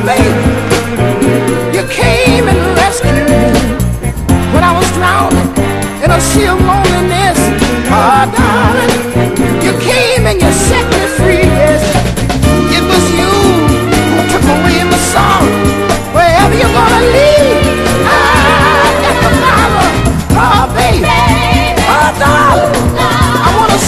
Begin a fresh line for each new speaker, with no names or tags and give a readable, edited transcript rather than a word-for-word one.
baby, you came and rescued me when I was drowning in a sea of loneliness. Oh,